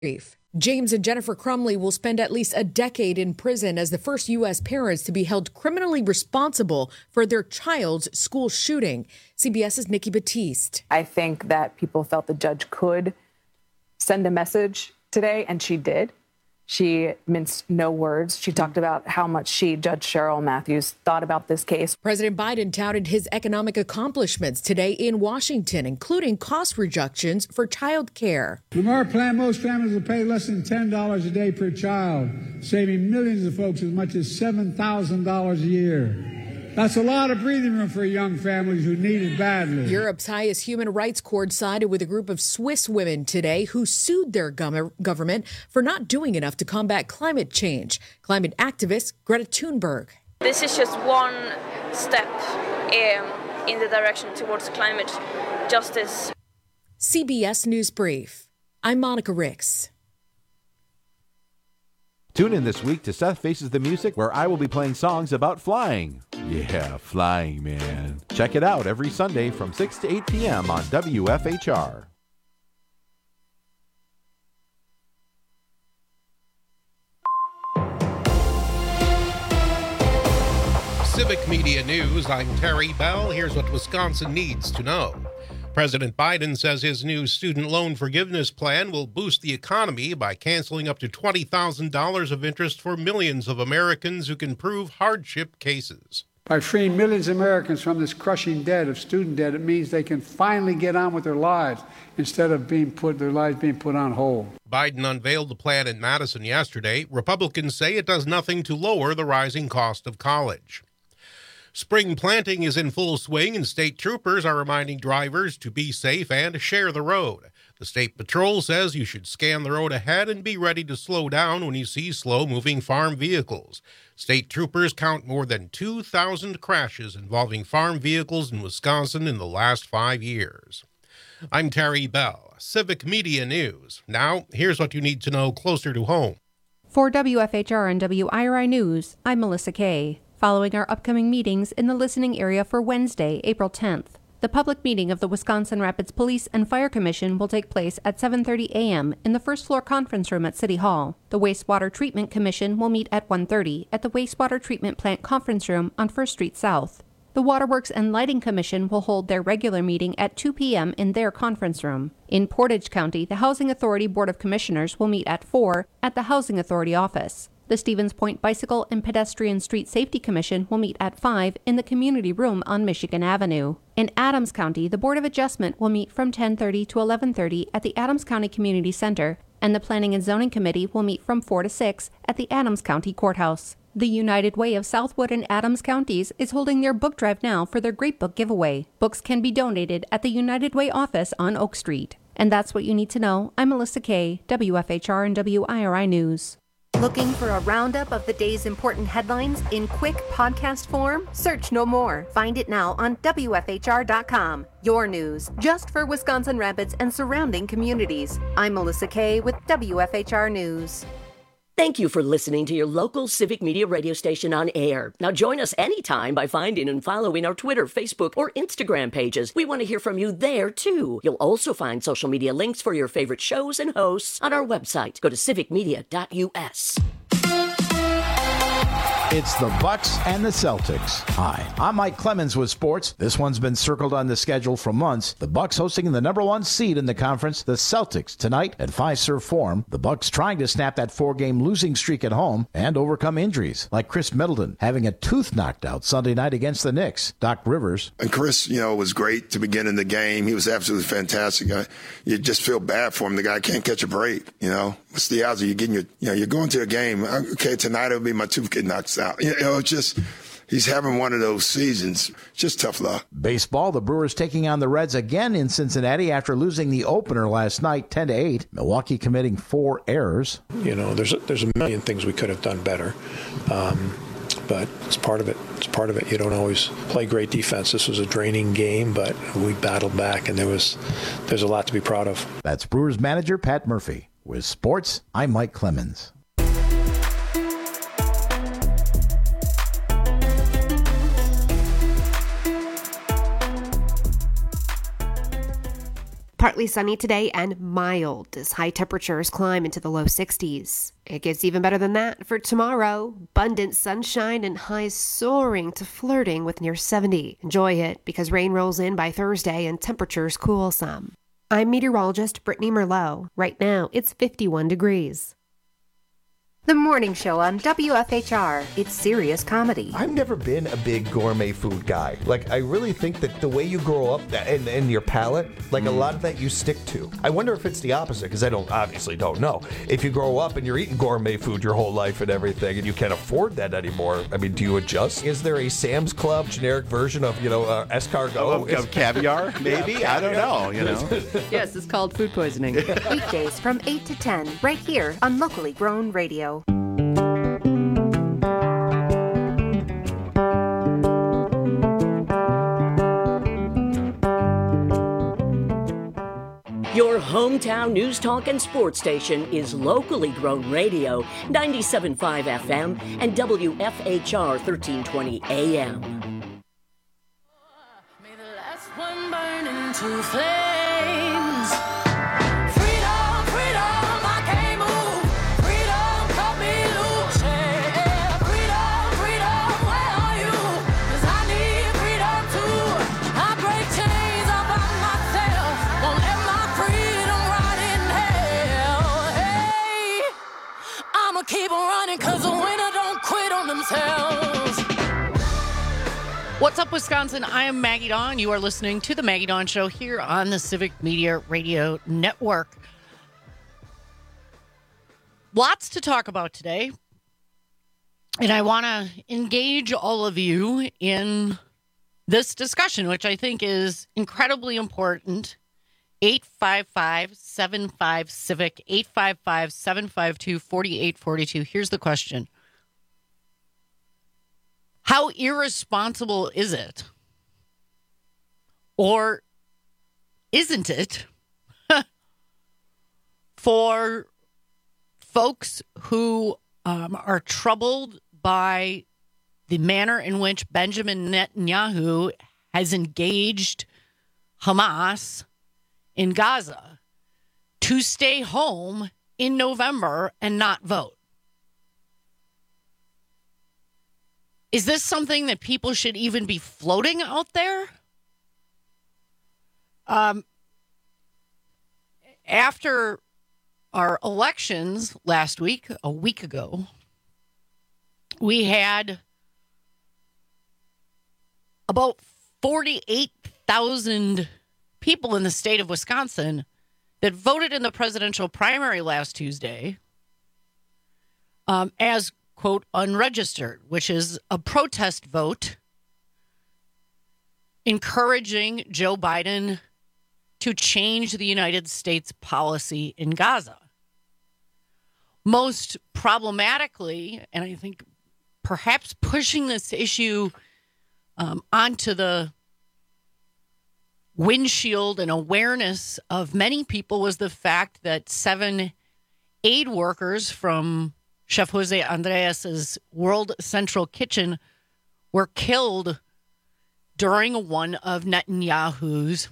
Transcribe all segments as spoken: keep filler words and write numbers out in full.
James and Jennifer Crumley will spend at least a decade in prison as the first U S parents to be held criminally responsible for their child's school shooting. CBS's Nikki Batiste. I think that people felt the judge could send a message today, and she did. She minced no words. She talked about how much she, Judge Cheryl Matthews, thought about this case. President Biden touted his economic accomplishments today in Washington, including cost reductions for child care. From our plan, most families will pay less than ten dollars a day per child, saving millions of folks as much as seven thousand dollars a year. That's a lot of breathing room for young families who need it badly. Europe's highest human rights court sided with a group of Swiss women today who sued their gov- government for not doing enough to combat climate change. Climate activist Greta Thunberg. This is just one step um, in the direction towards climate justice. C B S News Brief. I'm Monica Ricks. Tune in this week to Seth Faces the Music, where I will be playing songs about flying. Yeah, flying, man. Check it out every Sunday from six to eight p.m. on W F H R. Civic Media News, I'm Terry Bell. Here's what Wisconsin needs to know. President Biden says his new student loan forgiveness plan will boost the economy by canceling up to twenty thousand dollars of interest for millions of Americans who can prove hardship cases. By freeing millions of Americans from this crushing debt of student debt, it means they can finally get on with their lives instead of being put their lives being put on hold. Biden unveiled the plan in Madison yesterday. Republicans say it does nothing to lower the rising cost of college. Spring planting is in full swing, and state troopers are reminding drivers to be safe and share the road. The State Patrol says you should scan the road ahead and be ready to slow down when you see slow-moving farm vehicles. State troopers count more than two thousand crashes involving farm vehicles in Wisconsin in the last five years. I'm Terry Bell, Civic Media News. Now, here's what you need to know closer to home. For W F H R and W I R I News, I'm Melissa Kay. Following our upcoming meetings in the listening area for Wednesday, April tenth. The public meeting of the Wisconsin Rapids Police and Fire Commission will take place at seven thirty a.m. in the first floor conference room at City Hall. The Wastewater Treatment Commission will meet at one thirty at the Wastewater Treatment Plant Conference Room on First Street South. The Waterworks and Lighting Commission will hold their regular meeting at two p.m. in their conference room. In Portage County, the Housing Authority Board of Commissioners will meet at four at the Housing Authority office. The Stevens Point Bicycle and Pedestrian Street Safety Commission will meet at five in the Community Room on Michigan Avenue. In Adams County, the Board of Adjustment will meet from ten thirty to eleven thirty at the Adams County Community Center, and the Planning and Zoning Committee will meet from four to six at the Adams County Courthouse. The United Way of Southwood and Adams Counties is holding their book drive now for their Great Book giveaway. Books can be donated at the United Way office on Oak Street. And that's what you need to know. I'm Melissa Kay, W F H R and W I R I News. Looking for a roundup of the day's important headlines in quick podcast form? Search no more. Find it now on W F H R dot com. Your news, just for Wisconsin Rapids and surrounding communities. I'm Melissa Kay with W F H R News. Thank you for listening to your local Civic Media radio station on air. Now join us anytime by finding and following our Twitter, Facebook, or Instagram pages. We want to hear from you there, too. You'll also find social media links for your favorite shows and hosts on our website. Go to civic media dot U S. It's the Bucks and the Celtics. Hi, I'm Mike Clemens with sports. This one's been circled on the schedule for months. The Bucks hosting the number one seed in the conference, the Celtics, tonight at Fiserv Forum. The Bucks trying to snap that four-game losing streak at home and overcome injuries, like Chris Middleton having a tooth knocked out Sunday night against the Knicks. Doc Rivers. And Chris, you know, was great to begin in the game. He was absolutely fantastic. I, you just feel bad for him. The guy can't catch a break, you know. What's the odds of you getting your, you know, you're going to a game. Okay, tonight it'll be my tooth getting knocked out. You know, it's just, he's having one of those seasons. Just tough luck. Baseball, the Brewers taking on the Reds again in Cincinnati after losing the opener last night, ten to eight. Milwaukee committing four errors. You know, there's a, there's a million things we could have done better. Um, but it's part of it. It's part of it. You don't always play great defense. This was a draining game, but we battled back, and there was there's a lot to be proud of. That's Brewers manager Pat Murphy. With sports, I'm Mike Clemens. Partly sunny today and mild as high temperatures climb into the low sixties. It gets even better than that for tomorrow. Abundant sunshine and highs soaring to flirting with near seventy. Enjoy it because rain rolls in by Thursday and temperatures cool some. I'm meteorologist Brittany Merlot. Right now, it's fifty-one degrees. The morning show on W F H R. It's serious comedy. I've never been a big gourmet food guy. Like, I really think that the way you grow up and, and your palate, like mm. a lot of that you stick to. I wonder if it's the opposite, because I don't obviously don't know. If you grow up and you're eating gourmet food your whole life and everything, and you can't afford that anymore, I mean, do you adjust? Is there a Sam's Club generic version of, you know, uh, escargot? Of, of caviar, maybe? Yeah, caviar. I don't know, you know. Yes, it's called food poisoning. Weekdays from eight to ten, right here on Locally Grown Radio. Your hometown news, talk, and sports station is Locally Grown Radio, ninety-seven point five F M and W F H R thirteen twenty A M. May the last one burn into flames. Keep running because the winner don't quit on themselves. What's up, Wisconsin? I am Maggie Dawn. You are listening to The Maggie Dawn Show here on the Civic Media Radio Network. Lots to talk about today. And I want to engage all of you in this discussion, which I think is incredibly important. eight five five, seven five, CIVIC, eight five five, seven five two, four eight four two. Here's the question. How irresponsible is it? Or isn't it for folks who um, are troubled by the manner in which Benjamin Netanyahu has engaged Hamas in Gaza to stay home in November and not vote? Is this something that people should even be floating out there? Um, after our elections last week, a week ago, we had about forty-eight thousand people in the state of Wisconsin that voted in the presidential primary last Tuesday um, as, quote, unregistered, which is a protest vote encouraging Joe Biden to change the United States policy in Gaza. Most problematically, and I think perhaps pushing this issue um, onto the windshield and awareness of many people, was the fact that seven aid workers from Chef Jose Andres's World Central Kitchen were killed during one of Netanyahu's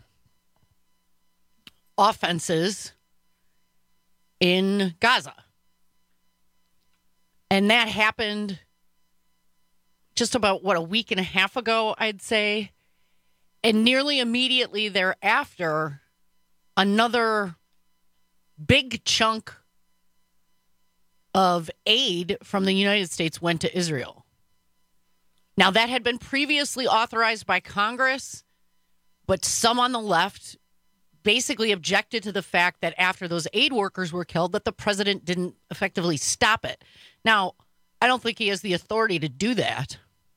offenses in Gaza. And that happened just about, what, a week and a half ago, I'd say. And nearly immediately thereafter, another big chunk of aid from the United States went to Israel. Now, that had been previously authorized by Congress, but some on the left basically objected to the fact that after those aid workers were killed, that the president didn't effectively stop it. Now, I don't think he has the authority to do that.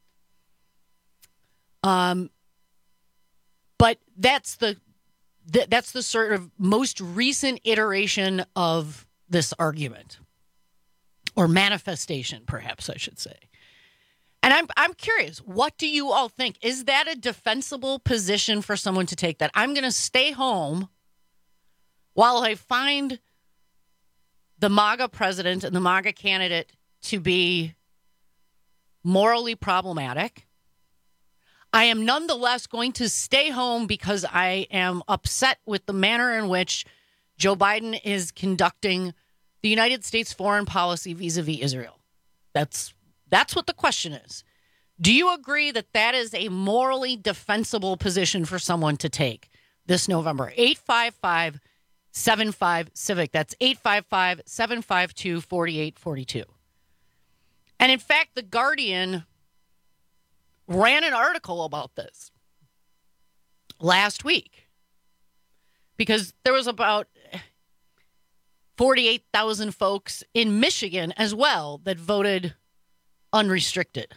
Um, but that's the th- that's the sort of most recent iteration of this argument, or manifestation, perhaps I should say. And I'm I'm curious, what do you all think? Is that a defensible position for someone to take, that I'm going to stay home while I find the MAGA president and the MAGA candidate to be morally problematic? I am nonetheless going to stay home because I am upset with the manner in which Joe Biden is conducting the United States foreign policy vis-a-vis Israel. That's that's what the question is. Do you agree that that is a morally defensible position for someone to take this November? eight five five, seven five, civic. That's eight five five, seven five two, four eight four two. And in fact, The Guardian ran an article about this last week because there was about forty-eight thousand folks in Michigan as well that voted unrestricted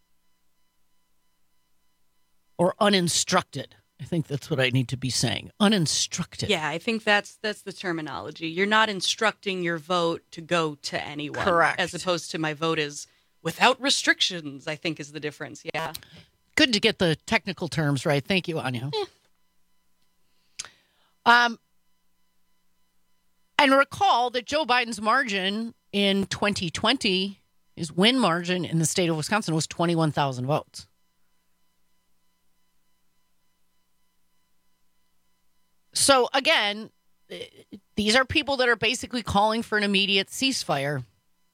or uninstructed. I think that's what I need to be saying. Uninstructed. Yeah, I think that's that's the terminology. You're not instructing your vote to go to anyone. Correct. As opposed to my vote is without restrictions, I think is the difference. Yeah. Good to get the technical terms right. Thank you, Anya. Eh. Um, and recall that Joe Biden's margin in twenty twenty, his win margin in the state of Wisconsin was twenty-one thousand votes. So, again, these are people that are basically calling for an immediate ceasefire.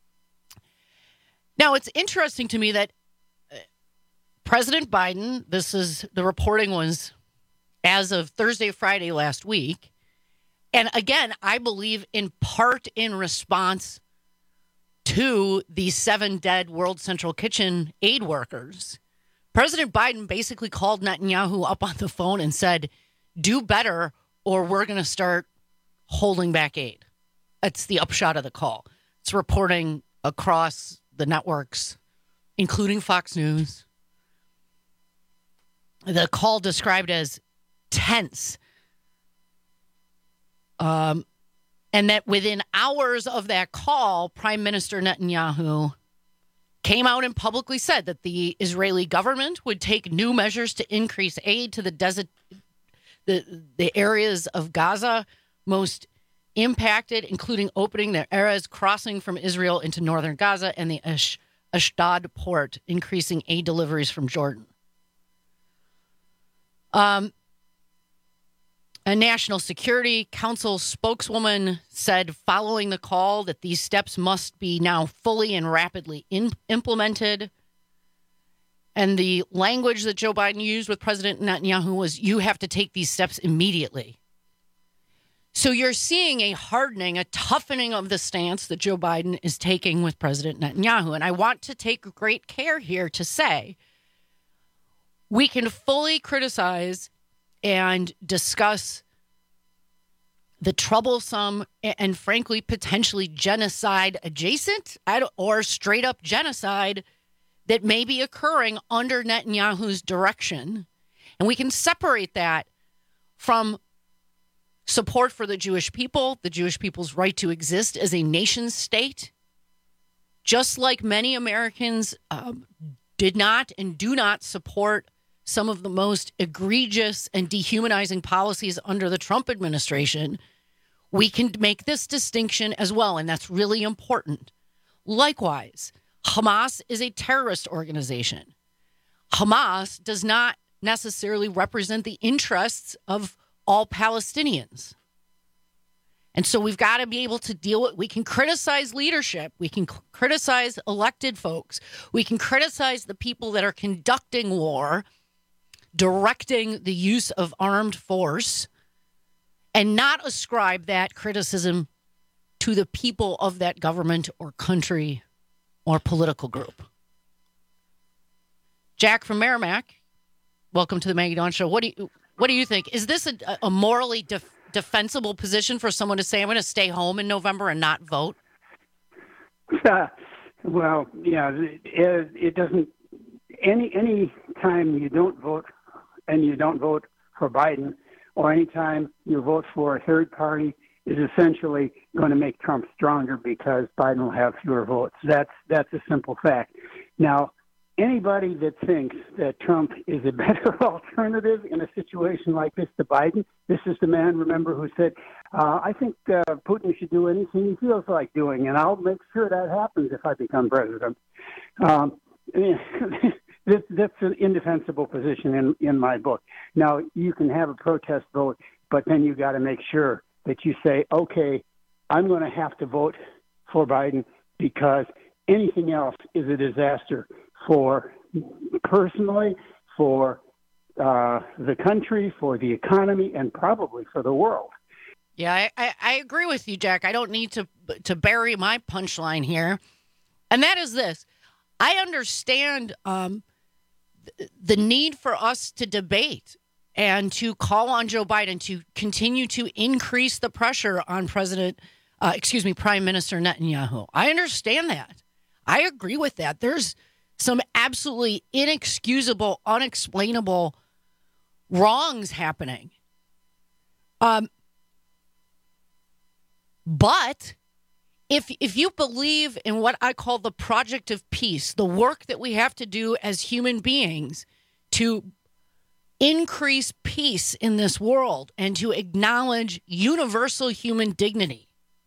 Now, it's interesting to me that President Biden, this is, the reporting was as of Thursday, Friday last week. And again, I believe in part in response to the seven dead World Central Kitchen aid workers. President Biden basically called Netanyahu up on the phone and said, do better or we're going to start holding back aid. That's the upshot of the call. It's reporting across the networks, including Fox News. The call described as tense. Um, and that within hours of that call, Prime Minister Netanyahu came out and publicly said that the Israeli government would take new measures to increase aid to the desert, the, the areas of Gaza most impacted, including opening the Erez crossing from Israel into northern Gaza and the Ash- Ashdod port, increasing aid deliveries from Jordan. Um, a National Security Council spokeswoman said following the call that these steps must be now fully and rapidly in- implemented. And the language that Joe Biden used with President Netanyahu was, you have to take these steps immediately. So you're seeing a hardening, a toughening of the stance that Joe Biden is taking with President Netanyahu. And I want to take great care here to say we can fully criticize and discuss the troublesome and, frankly, potentially genocide adjacent or straight up genocide that may be occurring under Netanyahu's direction. And we can separate that from support for the Jewish people, the Jewish people's right to exist as a nation state, just like many Americans um, did not and do not support some of the most egregious and dehumanizing policies under the Trump administration. We can make this distinction as well, and that's really important. Likewise, Hamas is a terrorist organization. Hamas does not necessarily represent the interests of all Palestinians. And so we've got to be able to deal with, we can criticize leadership. We can c- criticize elected folks. We can criticize the people that are conducting war, directing the use of armed force, and not ascribe that criticism to the people of that government or country or political group. Jack from Merrimack, welcome to the Maggie Dawn Show. What do you what do you think? Is this a, a morally def- defensible position for someone to say, I'm going to stay home in November and not vote? Uh, well, yeah, it, it doesn't. Any any time you don't vote and you don't vote for Biden, or any time you vote for a third party, is essentially going to make Trump stronger because Biden will have fewer votes. That's that's a simple fact. Now, anybody that thinks that Trump is a better alternative in a situation like this to Biden, this is the man, remember, who said, uh, I think uh, Putin should do anything he feels like doing, and I'll make sure that happens if I become president. Um, the that, that's an indefensible position in, in my book. Now, you can have a protest vote, but then you got to make sure that you say, okay, I'm going to have to vote for Biden because anything else is a disaster for personally, for uh, the country, for the economy, and probably for the world. Yeah, I, I, I agree with you, Jack. I don't need to to bury my punchline here. And that is this. I understand um, th- the need for us to debate and to call on Joe Biden to continue to increase the pressure on President, uh, excuse me, Prime Minister Netanyahu. I understand that. I agree with that. There's some absolutely inexcusable, unexplainable wrongs happening. Um, but if if you believe in what I call the project of peace, the work that we have to do as human beings to increase peace in this world and to acknowledge universal human dignity,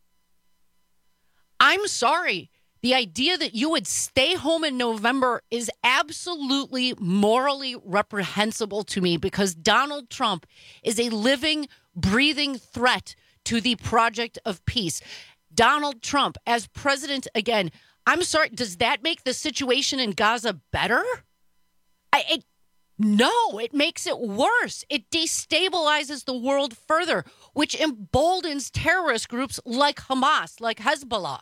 I'm sorry. The idea that you would stay home in November is absolutely morally reprehensible to me because Donald Trump is a living, breathing threat to the project of peace. Donald Trump, as president, again, I'm sorry, does that make the situation in Gaza better? I, it, no, it makes it worse. It destabilizes the world further, which emboldens terrorist groups like Hamas, like Hezbollah.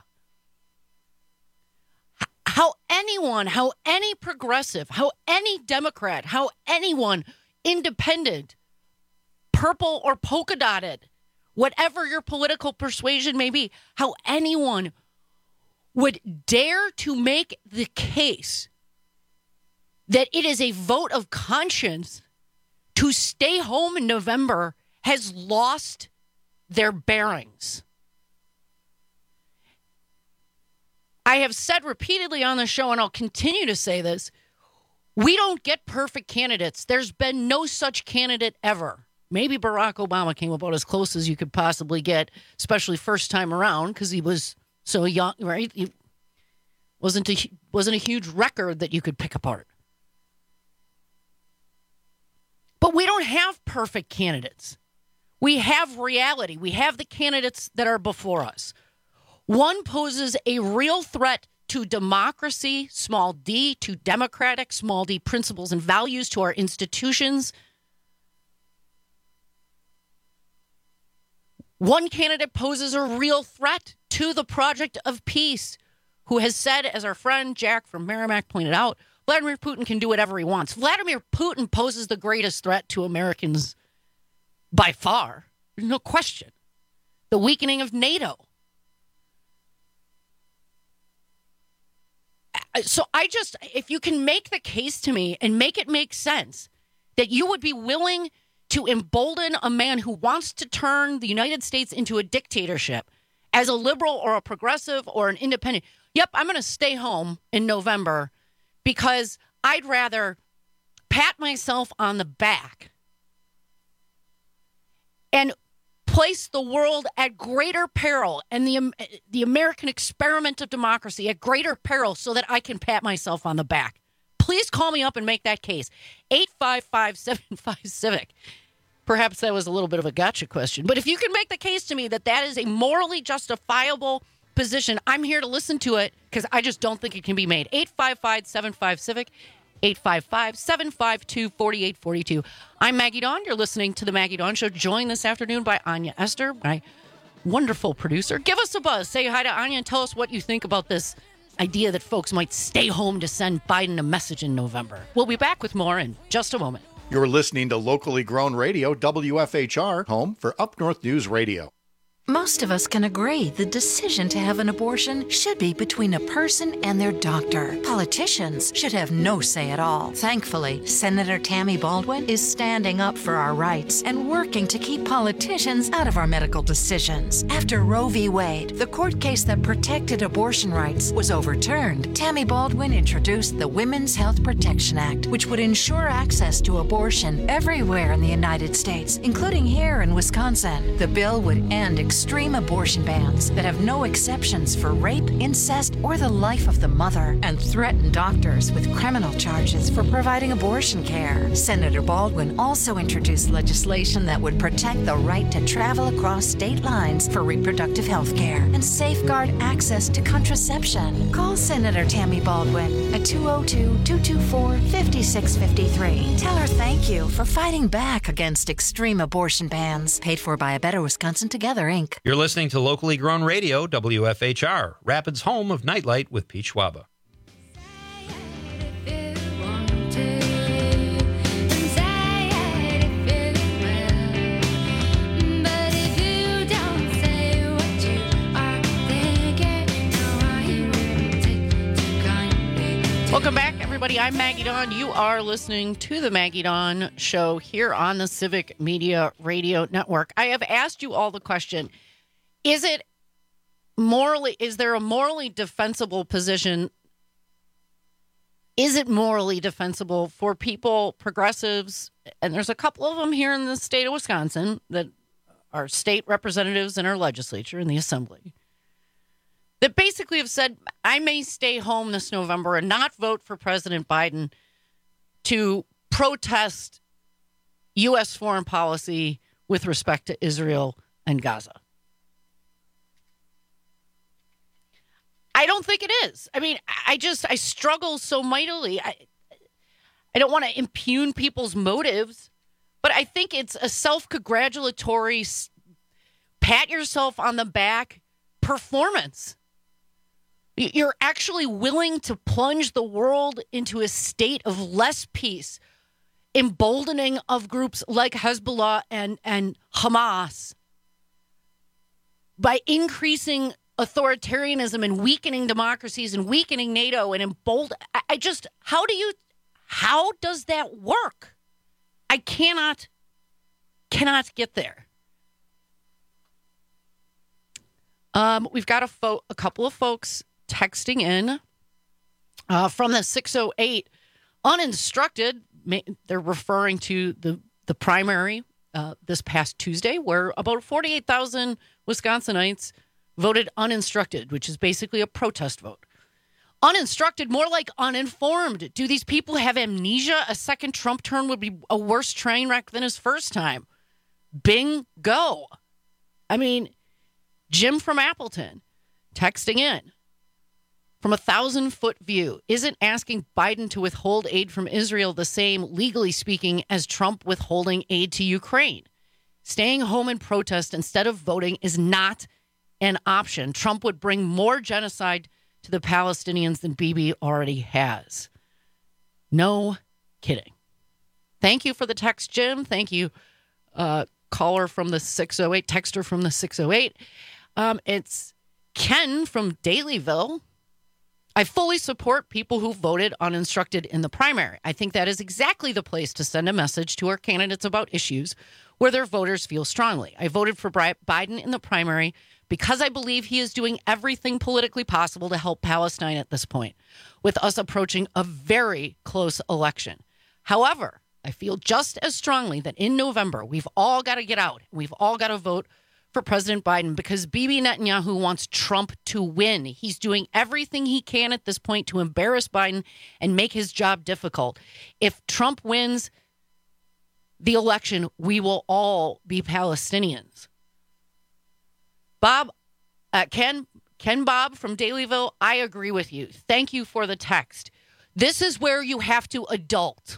How anyone, how any progressive, how any Democrat, how anyone independent, purple or polka dotted, whatever your political persuasion may be, how anyone would dare to make the case that it is a vote of conscience to stay home in November has lost their bearings. I have said repeatedly on the show, and I'll continue to say this, we don't get perfect candidates. There's been no such candidate ever. Maybe Barack Obama came about as close as you could possibly get, especially first time around, because he was so young, right? He wasn't a, wasn't a huge record that you could pick apart. But we don't have perfect candidates. We have reality. We have the candidates that are before us. One poses a real threat to democracy, small d, to democratic, small d, principles and values, to our institutions. One candidate poses a real threat to the project of peace, who has said, as our friend Jack from Merrimack pointed out, Vladimir Putin can do whatever he wants. Vladimir Putin poses the greatest threat to Americans by far. There's no question. The weakening of NATO. So I just, if you can make the case to me and make it make sense that you would be willing to embolden a man who wants to turn the United States into a dictatorship as a liberal or a progressive or an independent, yep, I'm going to stay home in November because I'd rather pat myself on the back and place the world at greater peril and the the American experiment of democracy at greater peril so that I can pat myself on the back. Please call me up and make that case. eight five five, seven five, civic. Perhaps that was a little bit of a gotcha question. But if you can make the case to me that that is a morally justifiable position, I'm here to listen to it because I just don't think it can be made. eight five five, seven five, civic. eight five five, seven five two, four eight four two. I'm Maggie Dawn. You're listening to The Maggie Dawn Show, joined this afternoon by Anya Esther, my wonderful producer. Give us a buzz. Say hi to Anya and tell us what you think about this idea that folks might stay home to send Biden a message in November. We'll be back with more in just a moment. You're listening to locally grown radio, W F H R, home for Up North News Radio. Most of us can agree the decision to have an abortion should be between a person and their doctor. Politicians should have no say at all. Thankfully, Senator Tammy Baldwin is standing up for our rights and working to keep politicians out of our medical decisions. After Roe v. Wade, the court case that protected abortion rights, was overturned, Tammy Baldwin introduced the Women's Health Protection Act, which would ensure access to abortion everywhere in the United States, including here in Wisconsin. The bill would end extreme abortion bans that have no exceptions for rape, incest, or the life of the mother, and threaten doctors with criminal charges for providing abortion care. Senator Baldwin also introduced legislation that would protect the right to travel across state lines for reproductive health care and safeguard access to contraception. Call Senator Tammy Baldwin at two oh two, two two four, five six five three. Tell her thank you for fighting back against extreme abortion bans. Paid for by A Better Wisconsin Together, Incorporated. You're listening to locally grown radio, W F H R, Rapids' home of Nightlight with Pete Schwaba. Welcome back, everybody. I'm Maggie Dawn. You are listening to the Maggie Dawn Show here on the Civic Media Radio Network. I have asked you all the question, is it morally, is there a morally defensible position? Is it morally defensible for people, progressives, and there's a couple of them here in the state of Wisconsin that are state representatives in our legislature, in the assembly, that basically have said, I may stay home this November and not vote for President Biden to protest U S foreign policy with respect to Israel and Gaza. I don't think it is. I mean, I just, I struggle so mightily. I, I don't want to impugn people's motives, but I think it's a self-congratulatory, pat yourself on the back performance. You're actually willing to plunge the world into a state of less peace, emboldening of groups like Hezbollah and, and Hamas by increasing authoritarianism and weakening democracies and weakening NATO and embolden. I, I just, how do you, how does that work? I cannot, cannot get there. Um, we've got a, fo- a couple of folks texting in uh, from the six oh eight, uninstructed. They're referring to the, the primary uh, this past Tuesday, where about forty-eight thousand Wisconsinites voted uninstructed, which is basically a protest vote. Uninstructed, more like uninformed. Do these people have amnesia? A second Trump term would be a worse train wreck than his first time. Bingo. I mean, Jim from Appleton texting in. From a thousand-foot view, isn't asking Biden to withhold aid from Israel the same, legally speaking, as Trump withholding aid to Ukraine? Staying home and protest instead of voting is not an option. Trump would bring more genocide to the Palestinians than Bibi already has. No kidding. Thank you for the text, Jim. Thank you, uh, caller from the six oh eight, texter from the six oh eight. Um, it's Ken from Dalyville. I fully support people who voted uninstructed in the primary. I think that is exactly the place to send a message to our candidates about issues where their voters feel strongly. I voted for Biden in the primary because I believe he is doing everything politically possible to help Palestine at this point, with us approaching a very close election. However, I feel just as strongly that in November, we've all got to get out. We've all got to vote for President Biden because Bibi Netanyahu wants Trump to win. He's doing everything he can at this point to embarrass Biden and make his job difficult. If Trump wins the election, we will all be Palestinians. Bob, uh, Ken, Ken Bob from Dalyville, I agree with you. Thank you for the text. This is where you have to adult.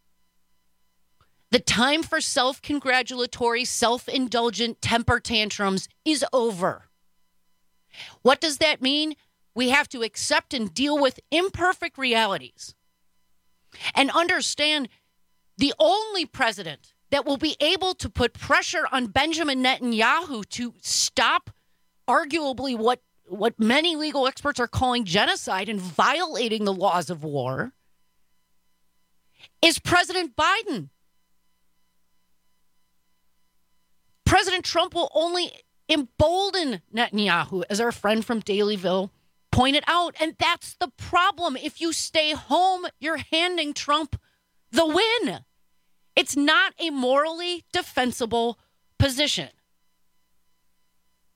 The time for self-congratulatory, self-indulgent temper tantrums is over. What does that mean? We have to accept and deal with imperfect realities and understand the only president that will be able to put pressure on Benjamin Netanyahu to stop arguably what, what many legal experts are calling genocide and violating the laws of war is President Biden. President Trump will only embolden Netanyahu, as our friend from Dalyville pointed out. And that's the problem. If you stay home, you're handing Trump the win. It's not a morally defensible position.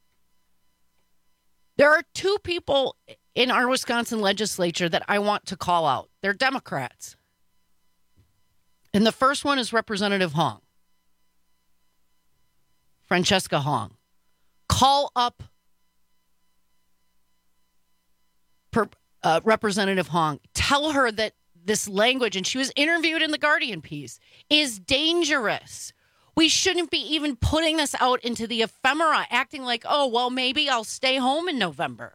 There are two people in our Wisconsin legislature that I want to call out. They're Democrats. And the first one is Representative Hong. Francesca Hong. Call up per, uh, Representative Hong. Tell her that this language, and she was interviewed in the Guardian piece, is dangerous. We shouldn't be even putting this out into the ephemera, acting like, oh, well, maybe I'll stay home in November.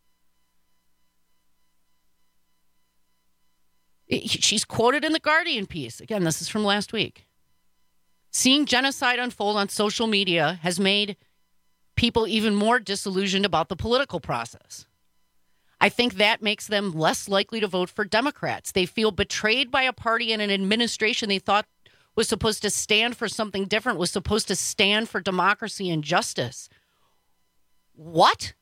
She's quoted in the Guardian piece. Again, this is from last week. Seeing genocide unfold on social media has made people even more disillusioned about the political process. I think that makes them less likely to vote for Democrats. They feel betrayed by a party and an administration they thought was supposed to stand for something different, was supposed to stand for democracy and justice. What?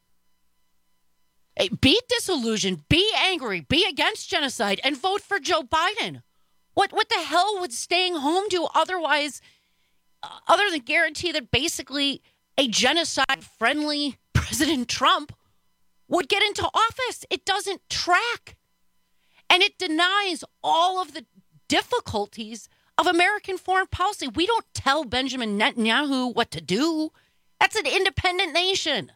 Be disillusioned, be angry, be against genocide, and vote for Joe Biden. What what the hell would staying home do otherwise, uh, other than guarantee that basically a genocide-friendly President Trump would get into office? It doesn't track. And it denies all of the difficulties of American foreign policy. We don't tell Benjamin Netanyahu what to do. That's an independent nation.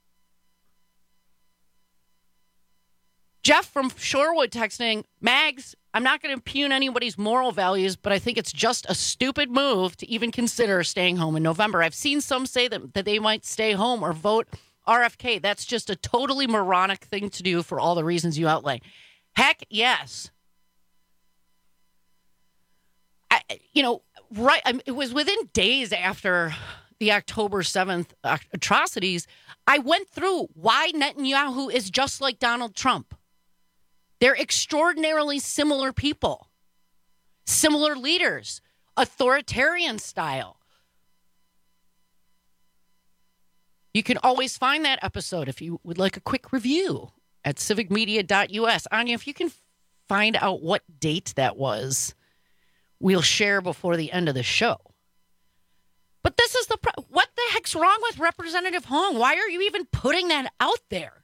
Jeff from Shorewood texting, Mags, I'm not going to impugn anybody's moral values, but I think it's just a stupid move to even consider staying home in November. I've seen some say that, that they might stay home or vote R F K. That's just a totally moronic thing to do for all the reasons you outlined. Heck, yes. I, you know, right. I mean, it was within days after the October seventh atrocities, I went through why Netanyahu is just like Donald Trump. They're extraordinarily similar people, similar leaders, authoritarian style. You can always find that episode if you would like a quick review at civic media dot U S. Anya, if you can find out what date that was, we'll share before the end of the show. But this is the pro- what the heck's wrong with Representative Hong? Why are you even putting that out there?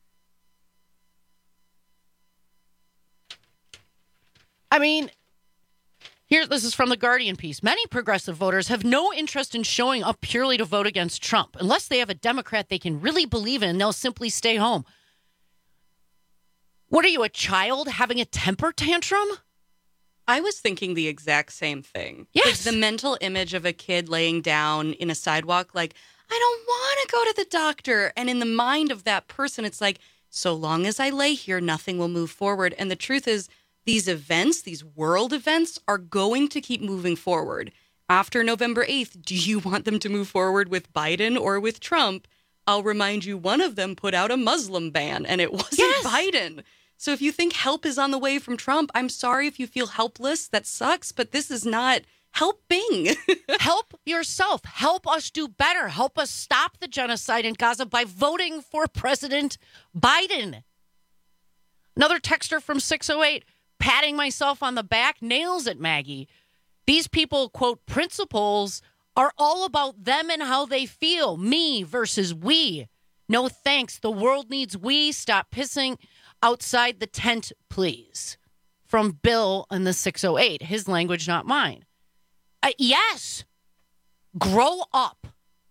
I mean, here, this is from the Guardian piece. Many progressive voters have no interest in showing up purely to vote against Trump. Unless they have a Democrat they can really believe in, they'll simply stay home. What are you, a child having a temper tantrum? I was thinking the exact same thing. Yes. Like the mental image of a kid laying down in a sidewalk, like, I don't want to go to the doctor. And in the mind of that person, it's like, so long as I lay here, nothing will move forward. And the truth is, these events, these world events, are going to keep moving forward. After November eighth, do you want them to move forward with Biden or with Trump? I'll remind you, one of them put out a Muslim ban, and it wasn't yes. Biden. So if you think help is on the way from Trump, I'm sorry if you feel helpless. That sucks, but this is not helping. Help yourself. Help us do better. Help us stop the genocide in Gaza by voting for President Biden. Another texter from six oh eight, patting myself on the back, nails it, Maggie. These people, quote, principles are all about them and how they feel. Me versus we. No thanks. The world needs we. Stop pissing outside the tent, please. From Bill in the six oh eight. His language, not mine. Uh, yes. Grow up.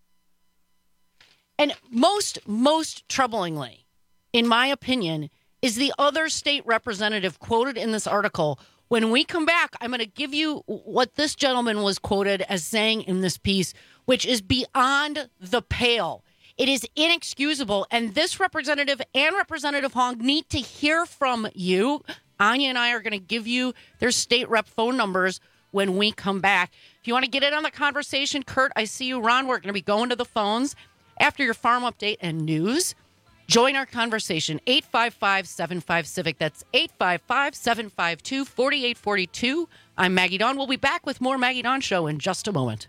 And most, most troublingly, in my opinion, is the other state representative quoted in this article. When we come back, I'm going to give you what this gentleman was quoted as saying in this piece, which is beyond the pale. It is inexcusable. And this representative and Representative Hong need to hear from you. Anya and I are going to give you their state rep phone numbers when we come back. If you want to get in on the conversation, Kurt, I see you, Ron. We're going to be going to the phones after your farm update and news. Join our conversation, eight five five, seven five, CIVIC. That's eight five five, seven five two, four eight four two. I'm Maggie Dawn. We'll be back with more Maggie Dawn Show in just a moment.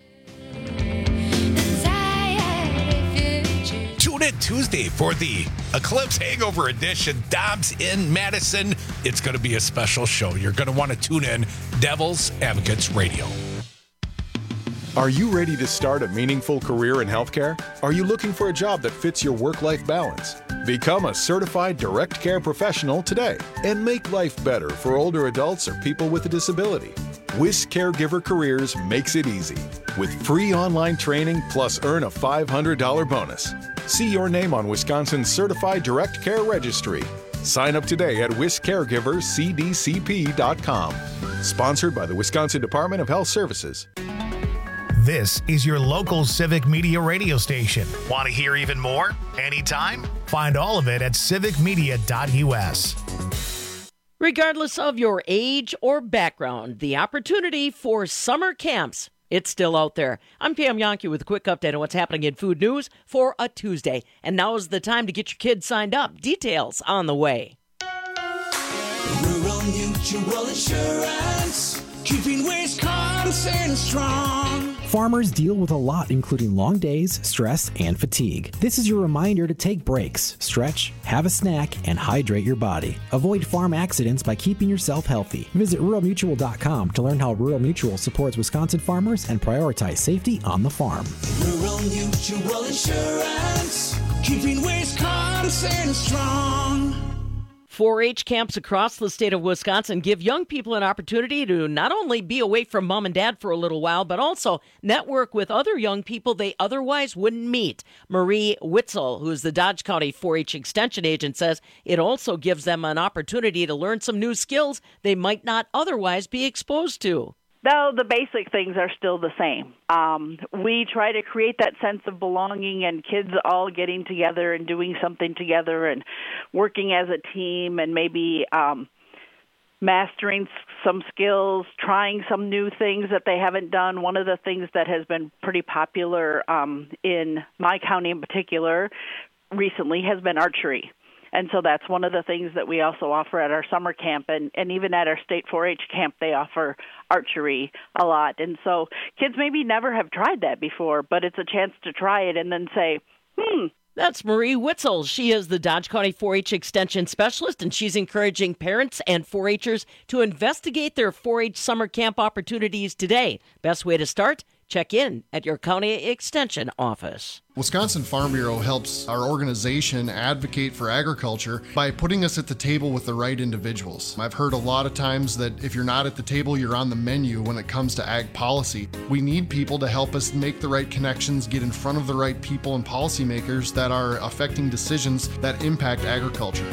Tune in Tuesday for the Eclipse Hangover Edition. Dobbs in Madison. It's going to be a special show. You're going to want to tune in. Devil's Advocates Radio. Are you ready to start a meaningful career in healthcare? Are you looking for a job that fits your work-life balance? Become a certified direct care professional today and make life better for older adults or people with a disability. Whisk Caregiver Careers makes it easy with free online training plus earn a five hundred dollars bonus. See your name on Wisconsin's Certified Direct Care Registry. Sign up today at whisk caregivers c d c p dot com. Sponsored by the Wisconsin Department of Health Services. This is your local Civic Media radio station. Want to hear even more? Anytime? Find all of it at civic media dot u s. Regardless of your age or background, the opportunity for summer camps, it's still out there. I'm Pam Yonke with a quick update on what's happening in food news for a Tuesday. And now is the time to get your kids signed up. Details on the way. Rural Mutual Insurance, keeping Wisconsin strong. Farmers deal with a lot, including long days, stress, and fatigue. This is your reminder to take breaks, stretch, have a snack, and hydrate your body. Avoid farm accidents by keeping yourself healthy. Visit rural mutual dot com to learn how Rural Mutual supports Wisconsin farmers and prioritize safety on the farm. Rural Mutual Insurance, keeping Wisconsin strong. four H camps across the state of Wisconsin give young people an opportunity to not only be away from mom and dad for a little while, but also network with other young people they otherwise wouldn't meet. Marie Witzel, who's the Dodge County four H Extension agent, says it also gives them an opportunity to learn some new skills they might not otherwise be exposed to. No, the basic things are still the same. Um, we try to create that sense of belonging and kids all getting together and doing something together and working as a team and maybe um, mastering some skills, trying some new things that they haven't done. One of the things that has been pretty popular um, in my county in particular recently has been archery. And so that's one of the things that we also offer at our summer camp, and, and even at our state four H camp, they offer archery a lot. And so kids maybe never have tried that before, but it's a chance to try it and then say, hmm. That's Marie Witzel. She is the Dodge County four H Extension Specialist, and she's encouraging parents and four H'ers to investigate their four H summer camp opportunities today. Best way to start? Check in at your county extension office. Wisconsin Farm Bureau helps our organization advocate for agriculture by putting us at the table with the right individuals. I've heard a lot of times that if you're not at the table, you're on the menu when it comes to ag policy. We need people to help us make the right connections, get in front of the right people and policymakers that are affecting decisions that impact agriculture.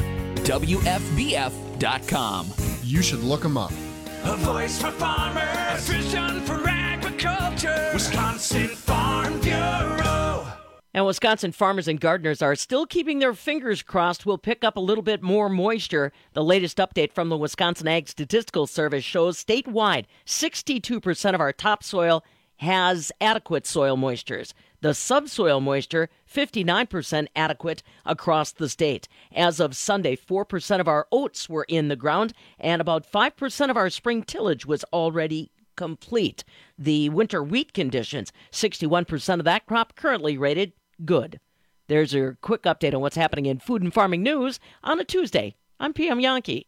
W F B F dot com. You should look them up. A voice for farmers, a vision for agriculture, Wisconsin Farm Bureau. And Wisconsin farmers and gardeners are still keeping their fingers crossed we'll pick up a little bit more moisture. The latest update from the Wisconsin Ag Statistical Service shows statewide sixty-two percent of our topsoil has adequate soil moistures. The subsoil moisture, fifty-nine percent adequate across the state. As of Sunday, four percent of our oats were in the ground, and about five percent of our spring tillage was already complete. The winter wheat conditions, sixty-one percent of that crop currently rated good. There's your quick update on what's happening in food and farming news on a Tuesday. I'm P M Yonke.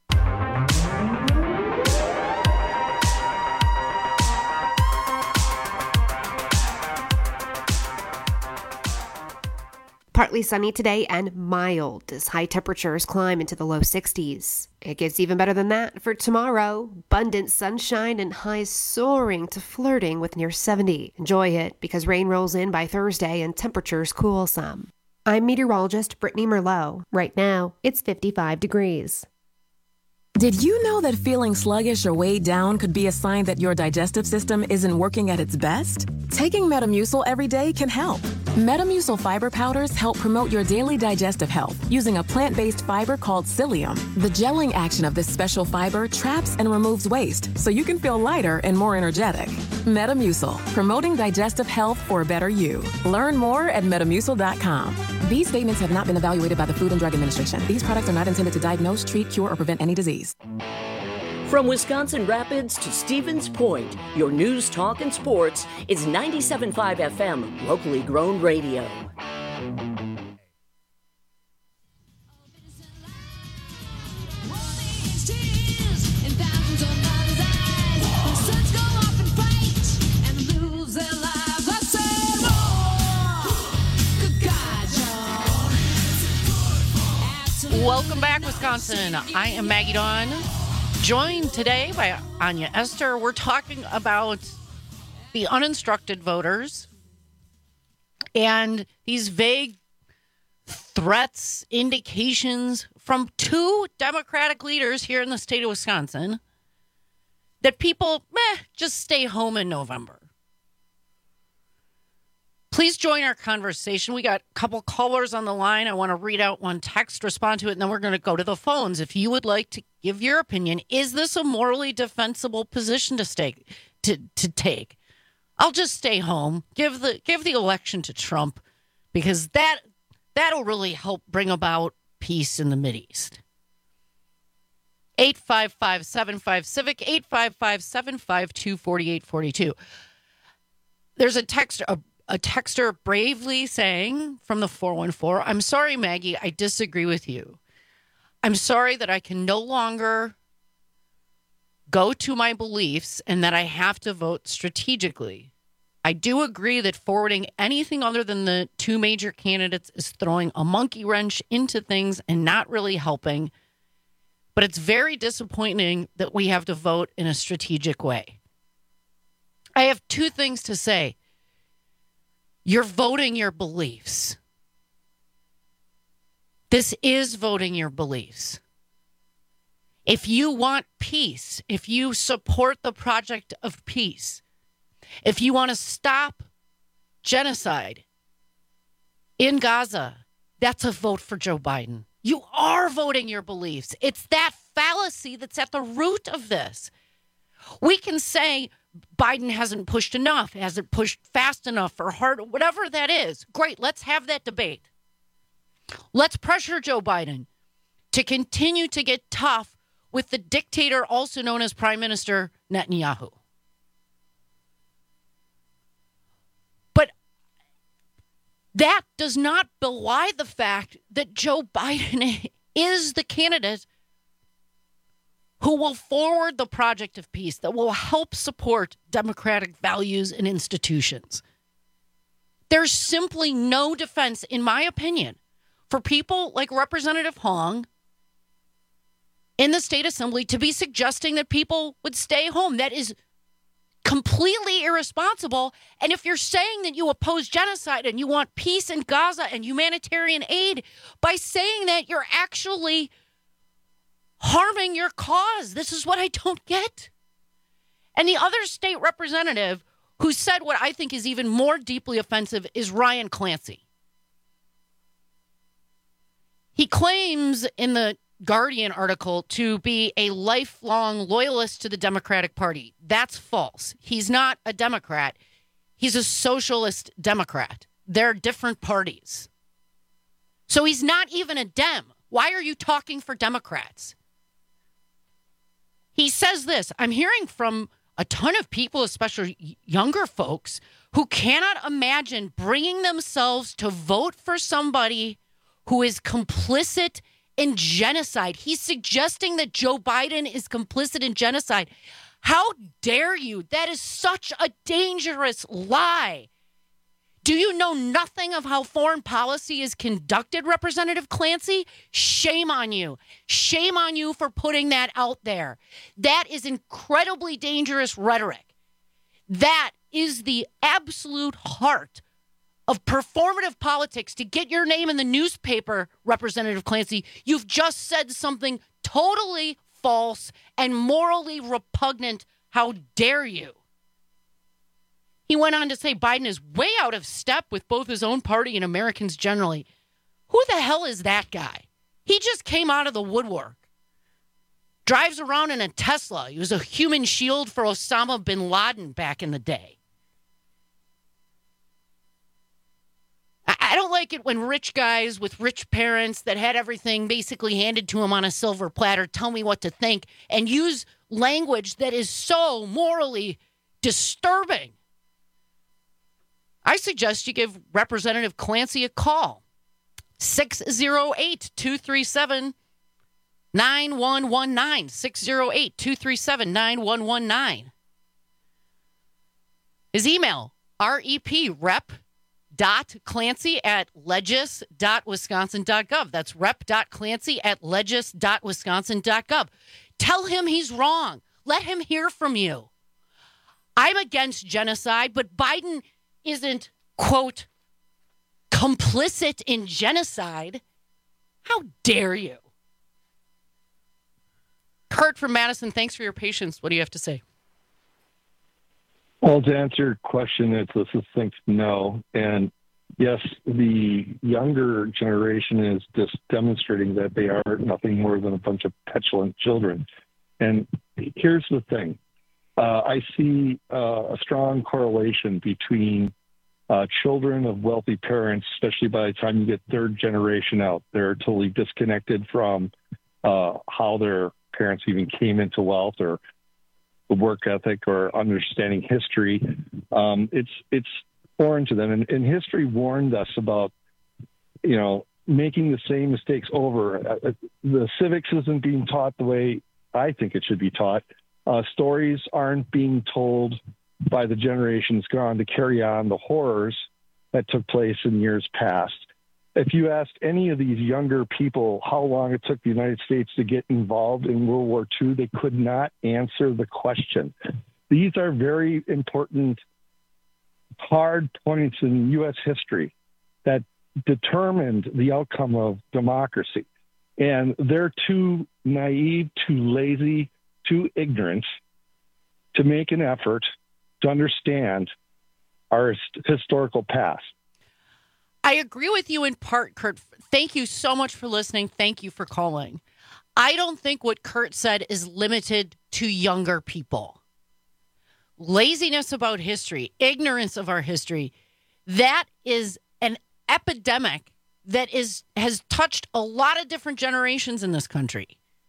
Partly sunny today and mild as high temperatures climb into the low sixties. It gets even better than that for tomorrow. Abundant sunshine and highs soaring to flirting with near seventy. Enjoy it because rain rolls in by Thursday and temperatures cool some. I'm meteorologist Brittany Merlot. Right now, it's fifty-five degrees. Did you know that feeling sluggish or weighed down could be a sign that your digestive system isn't working at its best? Taking Metamucil every day can help. Metamucil fiber powders help promote your daily digestive health using a plant-based fiber called psyllium. The gelling action of this special fiber traps and removes waste so you can feel lighter and more energetic. Metamucil, promoting digestive health for a better you. Learn more at metamucil dot com. These statements have not been evaluated by the Food and Drug Administration. These products are not intended to diagnose, treat, cure, or prevent any disease. From Wisconsin Rapids to Stevens Point, your news, talk, and sports is ninety-seven point five F M, locally grown radio. Welcome back, Wisconsin. I am Maggie Dawn, joined today by Anya Esther. We're talking about the uninstructed voters and these vague threats, indications from two Democratic leaders here in the state of Wisconsin that people, meh, just stay home in November. Please join our conversation. We got a couple callers on the line. I want to read out one text, respond to it, and then we're going to go to the phones. If you would like to give your opinion, is this a morally defensible position to stay, to, to take? I'll just stay home. Give the give the election to Trump, because that that'll really help bring about peace in the Mideast. eight five five, seven five, CIVIC, eight five five, seven five two, four eight four two. There's a text, a A texter bravely saying from the four one four, I'm sorry, Maggie, I disagree with you. I'm sorry that I can no longer go to my beliefs and that I have to vote strategically. I do agree that forwarding anything other than the two major candidates is throwing a monkey wrench into things and not really helping. But it's very disappointing that we have to vote in a strategic way. I have two things to say. You're voting your beliefs. This is voting your beliefs. If you want peace, if you support the project of peace, if you want to stop genocide in Gaza, that's a vote for Joe Biden. You are voting your beliefs. It's that fallacy that's at the root of this. We can say Biden hasn't pushed enough, hasn't pushed fast enough or hard, whatever that is. Great, let's have that debate. Let's pressure Joe Biden to continue to get tough with the dictator, also known as Prime Minister Netanyahu. But that does not belie the fact that Joe Biden is the candidate who will forward the project of peace, that will help support democratic values and institutions. There's simply no defense, in my opinion, for people like Representative Hong in the state assembly to be suggesting that people would stay home. That is completely irresponsible. And if you're saying that you oppose genocide and you want peace in Gaza and humanitarian aid, by saying that, you're actually harming your cause. This is what I don't get. And the other state representative who said what I think is even more deeply offensive is Ryan Clancy. He claims in the Guardian article to be a lifelong loyalist to the Democratic Party. That's false. He's not a Democrat. He's a socialist Democrat. They're different parties. So he's not even a Dem. Why are you talking for Democrats? He says this, I'm hearing from a ton of people, especially younger folks, who cannot imagine bringing themselves to vote for somebody who is complicit in genocide. He's suggesting that Joe Biden is complicit in genocide. How dare you? That is such a dangerous lie. Do you know nothing of how foreign policy is conducted, Representative Clancy? Shame on you. Shame on you for putting that out there. That is incredibly dangerous rhetoric. That is the absolute heart of performative politics to get your name in the newspaper, Representative Clancy. You've just said something totally false and morally repugnant. How dare you? He went on to say Biden is way out of step with both his own party and Americans generally. Who the hell is that guy? He just came out of the woodwork. Drives around in a Tesla. He was a human shield for Osama bin Laden back in the day. I don't like it when rich guys with rich parents that had everything basically handed to them on a silver platter tell me what to think and use language that is so morally disturbing. I suggest you give Representative Clancy a call. six oh eight, two three seven, nine one one nine. six oh eight, two three seven, nine one one nine. His email, R E P, rep rep.clancy at legis dot wisconsin dot gov. That's rep.clancy at legis dot wisconsin dot gov. Tell him he's wrong. Let him hear from you. I'm against genocide, but Biden isn't, quote, complicit in genocide. How dare you? Kurt from Madison, thanks for your patience. What do you have to say? Well, to answer your question, it's a succinct no. And yes, the younger generation is just demonstrating that they are nothing more than a bunch of petulant children. And here's the thing. Uh, I see uh, a strong correlation between uh, children of wealthy parents, especially by the time you get third generation out. They're totally disconnected from uh, how their parents even came into wealth or the work ethic or understanding history. Um, it's it's foreign to them. And, and history warned us about, you know, making the same mistakes over. Uh, the civics isn't being taught the way I think it should be taught. Uh, stories aren't being told by the generations gone to carry on the horrors that took place in years past. If you asked any of these younger people how long it took the United States to get involved in World War Two, they could not answer the question. These are very important, hard points in U S history that determined the outcome of democracy. And they're too naive, too lazy, too ignorant to make an effort to understand our historical past. I agree with you in part, Kurt. Thank you so much for listening. Thank you for calling. I don't think what Kurt said is limited to younger people. Laziness about history, ignorance of our history, that is an epidemic that is has touched a lot of different generations in this country.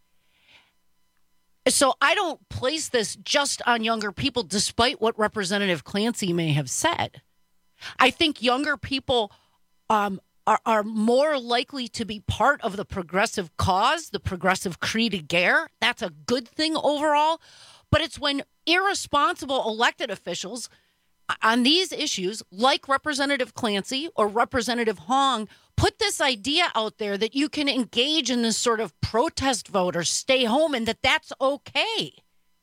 So I don't place this just on younger people, despite what Representative Clancy may have said. I think younger people um, are, are more likely to be part of the progressive cause, the progressive cri de guerre. That's a good thing overall. But it's when irresponsible elected officials on these issues, like Representative Clancy or Representative Hong, put this idea out there that you can engage in this sort of protest vote or stay home and that that's okay.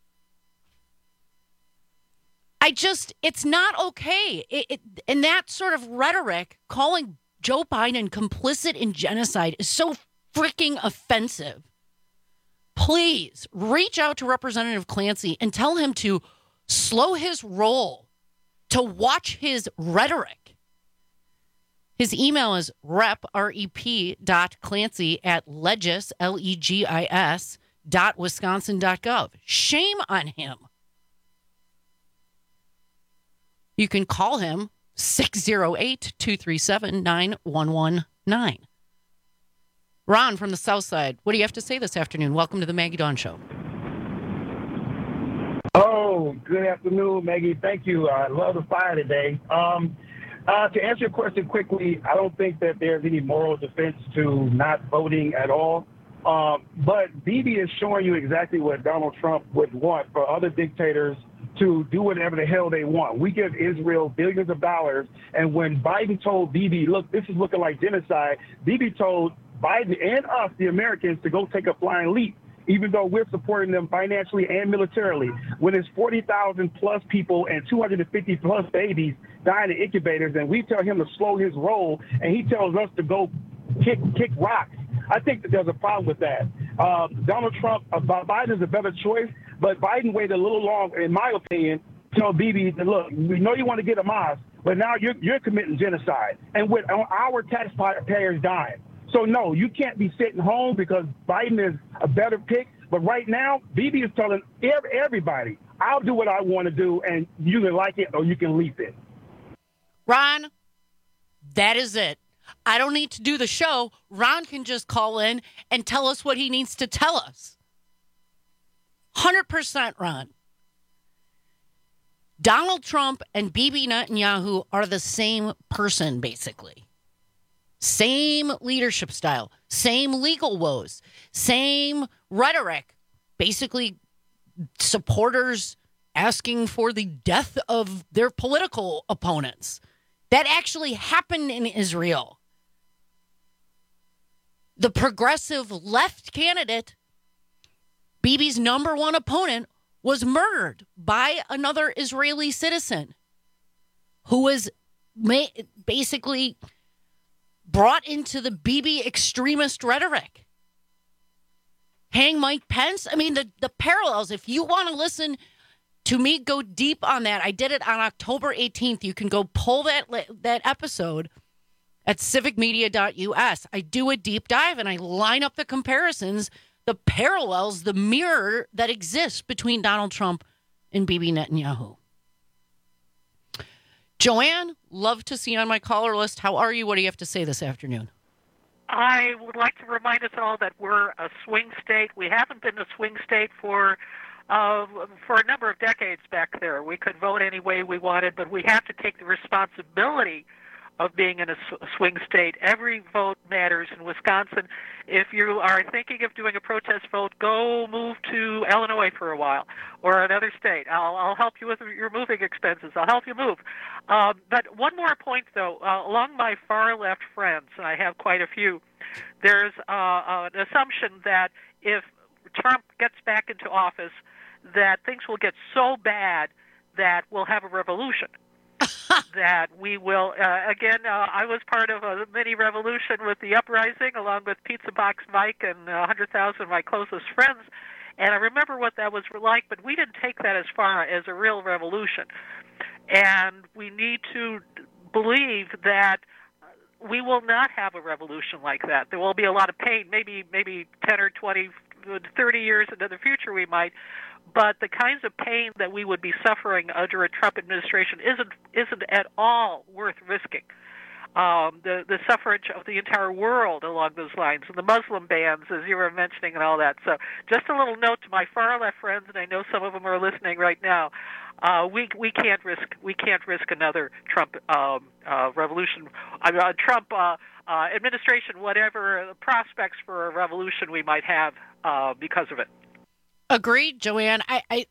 I just, it's not okay. It, it, and that sort of rhetoric, calling Joe Biden complicit in genocide, is so freaking offensive. Please reach out to Representative Clancy and tell him to slow his roll, to watch his rhetoric. His email is rep, R E P dot Clancy at legis, L E G I S, dot Wisconsin dot gov. Shame on him. You can call him six oh eight, two three seven, nine one one nine. Ron from the South Side, what do you have to say this afternoon? Welcome to the Maggie Dawn Show. Oh, good afternoon, Maggie. Thank you. I love the fire today. Um, uh, to answer your question quickly, I don't think that there's any moral defense to not voting at all. Um, but Bibi is showing you exactly what Donald Trump would want for other dictators to do whatever the hell they want. We give Israel billions of dollars, and when Biden told Bibi, look, this is looking like genocide, Bibi told Biden and us, the Americans, to go take a flying leap, even though we're supporting them financially and militarily. When it's forty thousand plus people and two hundred fifty plus babies dying in incubators, and we tell him to slow his roll, and he tells us to go kick kick rocks, I think that there's a problem with that. Uh, Donald Trump, uh, Biden is a better choice, but Biden waited a little long, in my opinion, to tell Bibi that, look, we know you want to get a mosque, but now you're, you're committing genocide, and with our taxpayers dying. So, no, you can't be sitting home because Biden is a better pick. But right now, Bibi is telling everybody, I'll do what I want to do, and you can like it or you can leave it. Ron, that is it. I don't need to do the show. Ron can just call in and tell us what he needs to tell us. one hundred percent, Ron. Donald Trump and Bibi Netanyahu are the same person, basically. Same leadership style, same legal woes, same rhetoric, basically supporters asking for the death of their political opponents. That actually happened in Israel. The progressive left candidate, Bibi's number one opponent, was murdered by another Israeli citizen who was ma- basically brought into the Bibi extremist rhetoric. Hang Mike Pence. I mean, the, the parallels, if you want to listen to me go deep on that, I did it on October eighteenth. You can go pull that that episode at civic media dot U S. I do a deep dive and I line up the comparisons, the parallels, the mirror that exists between Donald Trump and Bibi Netanyahu. Joanne, love to see you on my caller list. How are you? What do you have to say this afternoon? I would like to remind us all that we're a swing state. We haven't been a swing state for uh, for a number of decades back there. We could vote any way we wanted, but we have to take the responsibility of being in a swing state. Every vote matters in Wisconsin. If you are thinking of doing a protest vote, go move to Illinois for a while or another state. I'll, I'll help you with your moving expenses. I'll help you move. Um, but one more point, though. Uh, along my far-left friends, and I have quite a few, there's uh, uh, an assumption that if Trump gets back into office, that things will get so bad that we'll have a revolution. that we will, uh, again, uh, I was part of a mini revolution with the uprising along with Pizza Box Mike and one hundred thousand of my closest friends, and I remember what that was like, but we didn't take that as far as a real revolution. And we need to believe that we will not have a revolution like that. There will be a lot of pain, maybe maybe ten or twenty, thirty years into the future we might, but the kinds of pain that we would be suffering under a Trump administration isn't isn't at all worth risking. Um, the the suffrage of the entire world along those lines, and the Muslim bans, as you were mentioning, and all that. So, just a little note to my far left friends, and I know some of them are listening right now. Uh, we we can't risk we can't risk another Trump um, uh, revolution, uh, Trump uh, uh, administration, whatever prospects for a revolution we might have uh, because of it. Agreed, Joanne. I, I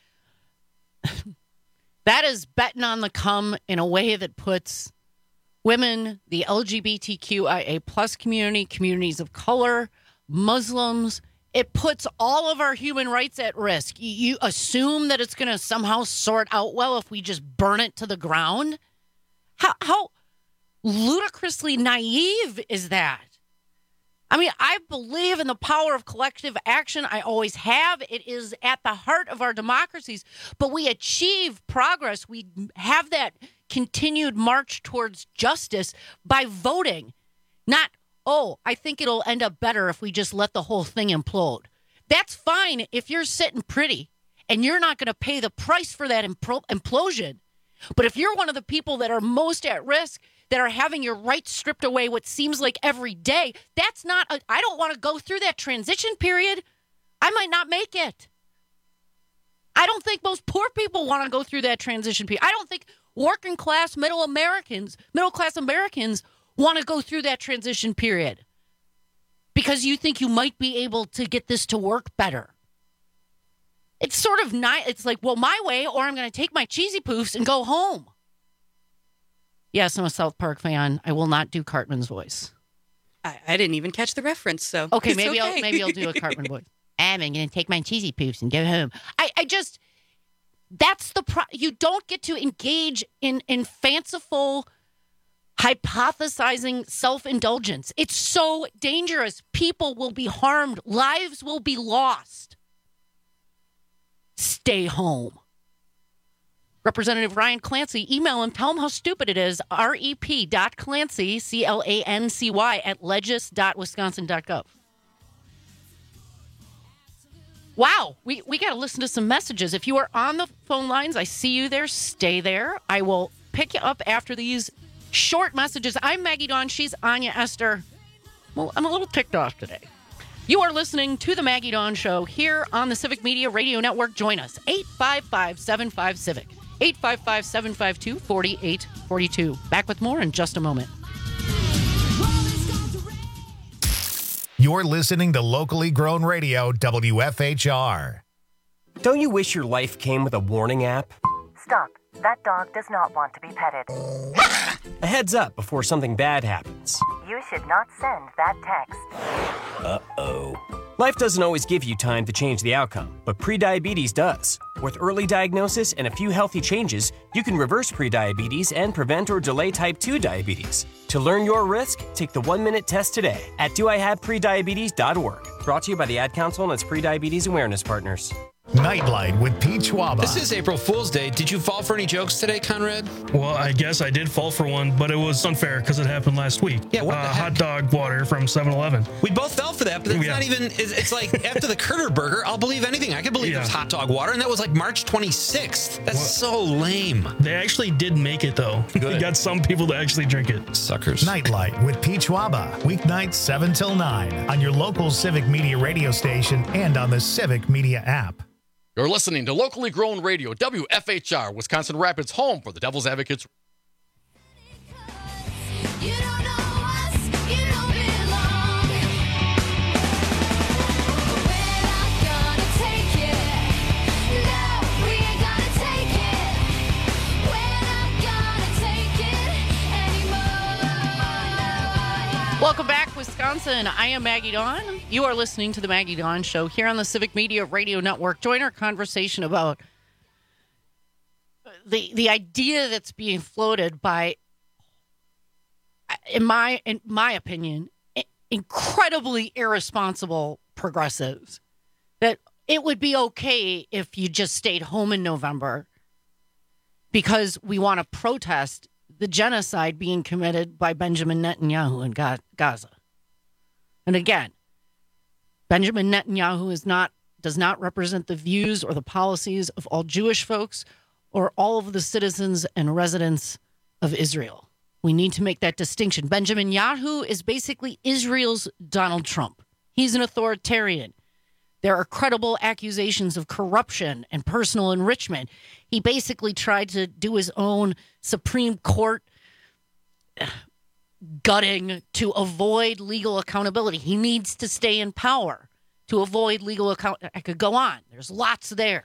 that is betting on the come in a way that puts women, the L G B T Q I A plus community, communities of color, Muslims. It puts all of our human rights at risk. You, you assume that it's going to somehow sort out well if we just burn it to the ground? How, how ludicrously naive is that? I mean, I believe in the power of collective action. I always have. It is at the heart of our democracies. But we achieve progress. We have that continued march towards justice by voting, not, oh, I think it'll end up better if we just let the whole thing implode. That's fine if you're sitting pretty and you're not going to pay the price for that impl- implosion. But if you're one of the people that are most at risk, that are having your rights stripped away what seems like every day, that's not, a, I don't want to go through that transition period. I might not make it. I don't think most poor people want to go through that transition period. I don't think working class, middle Americans, middle class Americans want to go through that transition period because you think you might be able to get this to work better. It's sort of not, it's like, well, my way, or I'm going to take my cheesy poofs and go home. Yes, I'm a South Park fan. I will not do Cartman's voice. I, I didn't even catch the reference, so okay, it's maybe okay. I'll maybe I'll do a Cartman voice. I'm going to take my cheesy poofs and go home. I, I just that's the pro- you don't get to engage in in fanciful hypothesizing self-indulgence. It's so dangerous. People will be harmed. Lives will be lost. Stay home. Representative Ryan Clancy, email him, tell him how stupid it is, rep.clancy, C L A N C Y, at legis dot wisconsin dot gov. Wow, we, we got to listen to some messages. If you are on the phone lines, I see you there. Stay there. I will pick you up after these short messages. I'm Maggie Dawn. She's Anya Esther. Well, I'm a little ticked off today. You are listening to the Maggie Dawn Show here on the Civic Media Radio Network. Join us, eight five five, seven five, civic, eight five five, seven five two, four eight four two. Back with more in just a moment. You're listening to locally grown radio, W F H R. Don't you wish your life came with a warning app? Stop. That dog does not want to be petted. A heads up before something bad happens. You should not send that text. Uh-oh. Life doesn't always give you time to change the outcome, but prediabetes does. With early diagnosis and a few healthy changes, you can reverse prediabetes and prevent or delay type two diabetes. To learn your risk, take the one-minute test today at do I have prediabetes dot org. Brought to you by the Ad Council and its prediabetes awareness partners. Nightlight with Pete Schwaba. This is April Fool's Day. Did you fall for any jokes today, Conrad? Well, I guess I did fall for one, but it was unfair because it happened last week. Yeah, what uh, the heck? Hot dog water from seven eleven. We both fell for that, but it's Yeah. not even, it's, it's like after the Critter Burger, I'll believe anything. I can believe Yeah. it was hot dog water, and that was like March twenty-sixth. That's so lame. They actually did make it, though. They got some people to actually drink it. Suckers. Nightlight with Pete Schwaba. Weeknights seven till nine on your local Civic Media radio station and on the Civic Media app. You're listening to locally grown radio, W F H R, Wisconsin Rapids, home for the Devil's Advocates. Welcome back, Wisconsin. I am Maggie Dawn. You are listening to the Maggie Dawn Show here on the Civic Media Radio Network. Join our conversation about the the idea that's being floated by, in my in my opinion, incredibly irresponsible progressives. That it would be okay if you just stayed home in November because we want to protest the genocide being committed by Benjamin Netanyahu in Gaza. And again, Benjamin Netanyahu is not does not represent the views or the policies of all Jewish folks or all of the citizens and residents of Israel. We need to make that distinction. Benjamin Netanyahu is basically Israel's Donald Trump. He's an authoritarian. There are credible accusations of corruption and personal enrichment. He basically tried to do his own Supreme Court gutting to avoid legal accountability. He needs to stay in power to avoid legal account. I could go on. There's lots there.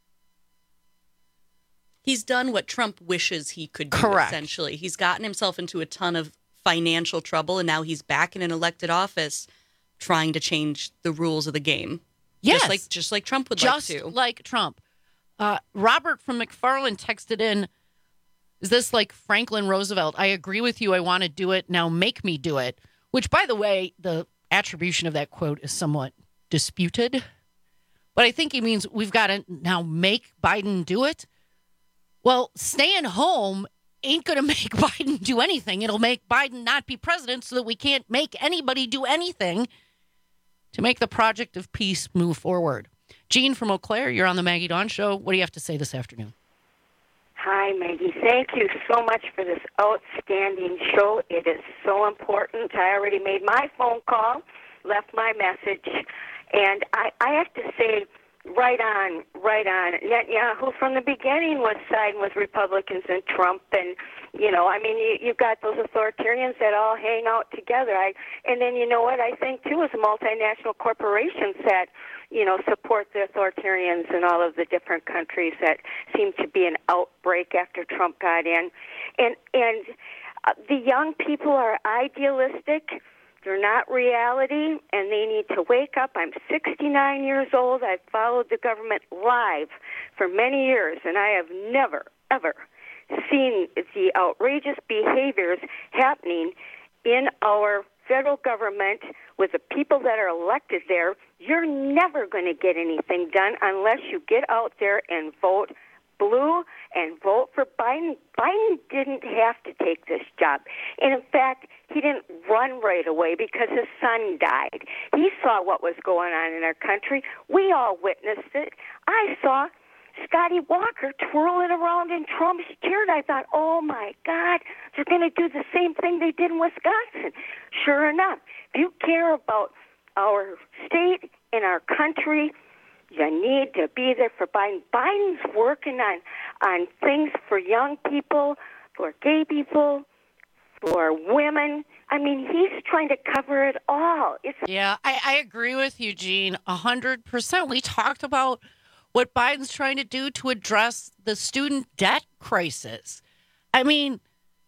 He's done what Trump wishes he could do, Correct. essentially. He's gotten himself into a ton of financial trouble, and now he's back in an elected office trying to change the rules of the game. Yes. Just like, just like Trump would Just like to. like Trump. Uh, Robert from McFarland texted in, is this like Franklin Roosevelt? I agree with you. I want to do it. Now make me do it. Which, by the way, the attribution of that quote is somewhat disputed. But I think he means we've got to now make Biden do it. Well, staying home ain't going to make Biden do anything. It'll make Biden not be president so that we can't make anybody do anything to make the project of peace move forward. Jean from Eau Claire, you're on the Maggie Dawn Show. What do you have to say this afternoon? Hi, Maggie. Thank you so much for this outstanding show. It is so important. I already made my phone call, left my message, and I, I have to say, right on, right on. Netanyahu from the beginning was siding with Republicans and Trump, and you know, I mean, you, you've got those authoritarians that all hang out together. I, and then you know what I think too is multinational corporations that you know support the authoritarians in all of the different countries that seem to be an outbreak after Trump got in, and and uh, the young people are idealistic. They're not reality, and they need to wake up. I'm sixty-nine years old. I've followed the government live for many years, and I have never, ever seen the outrageous behaviors happening in our federal government with the people that are elected there. You're never going to get anything done unless you get out there and vote blue and vote for Biden. Biden didn't have to take this job. And in fact, he didn't run right away because his son died. He saw what was going on in our country. We all witnessed it. I saw Scotty Walker twirling around in Trump's chair, and I thought, oh, my God, they're going to do the same thing they did in Wisconsin. Sure enough, if you care about our state and our country, you need to be there for Biden. Biden's working on, on things for young people, for gay people, for women. I mean, he's trying to cover it all. It's Yeah, I, I agree with you, Gene, one hundred percent. We talked about what Biden's trying to do to address the student debt crisis. I mean,